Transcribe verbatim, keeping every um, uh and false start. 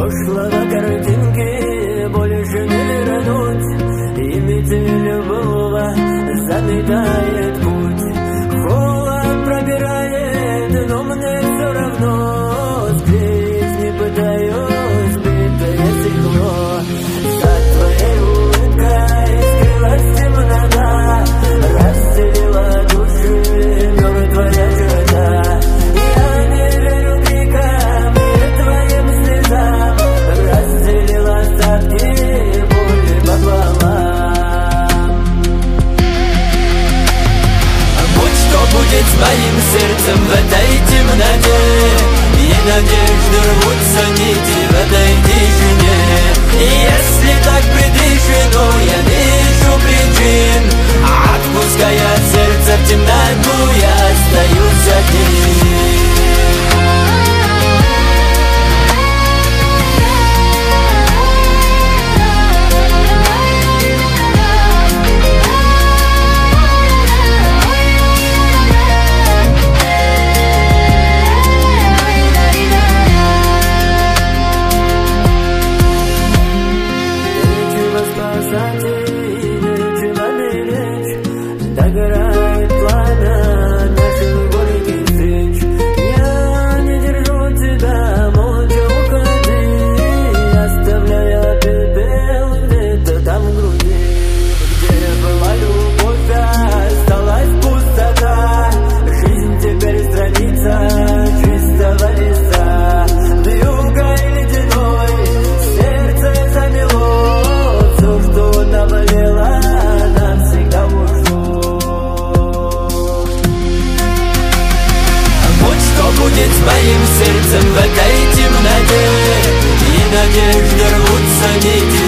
прошлого картинки больше не вернуть, и метель любого заметает путь. Холод пробирает, но мне все равно, склеить не пытаюсь битое стекло. За твоей улыбкой скрылась темнота, разделила души мертвая черта. Я не верю крикам и твоим слезам, разделила остатки боли пополам. Будь что будет с моим сердцем в этой темноте, и надежды рвутся нити в этой тишине. И если так предрешено, я вижу причин, отпуская сердце в темноту, я остаюсь один. Догорает пламя наших горьких встреч. Я не держу тебя, молча уходи, оставляя пепел где-то там в груди. Где была любовь, осталась пустота. Жизнь теперь страница чистого листа. Вьюгой ледяной сердце замело, все, что наболело, навсегда ушло. Будет с моим сердцем в этой темноте, и надежды рвутся нити